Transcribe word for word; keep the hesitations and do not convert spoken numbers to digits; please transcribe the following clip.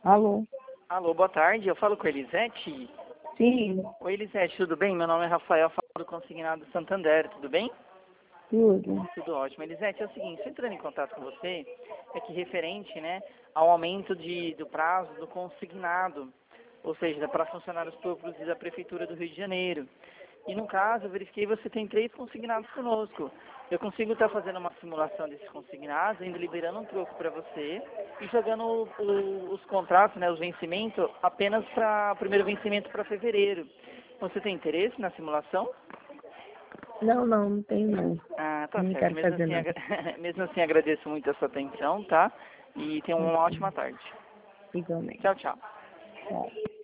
Alô? Alô, boa tarde. Eu falo com a Elisete. Sim, Oi, Elisete, tudo bem? Meu nome é Rafael, falo do Consignado Santander, tudo bem? tudo. Tudo ótimo. Elisete, é o seguinte, estou entrando em contato com você, é que referente, né, ao aumento de, do prazo do consignado, ou seja, para funcionários públicos e da Prefeitura do Rio de Janeiro. E no caso, eu verifiquei que você tem três consignados conosco. Eu consigo estar fazendo uma simulação desses consignados, ainda liberando um troco para você e jogando o, o, os contratos, né, os vencimentos, apenas para o primeiro vencimento para fevereiro. Você tem interesse na simulação? Não, não, não tenho não. Ah, tá Não certo. quero Mesmo fazer assim, não. agra- mesmo assim agradeço muito a sua atenção, tá? E tenha uma Ok. ótima tarde. Igualmente. Tchau, tchau. Tchau.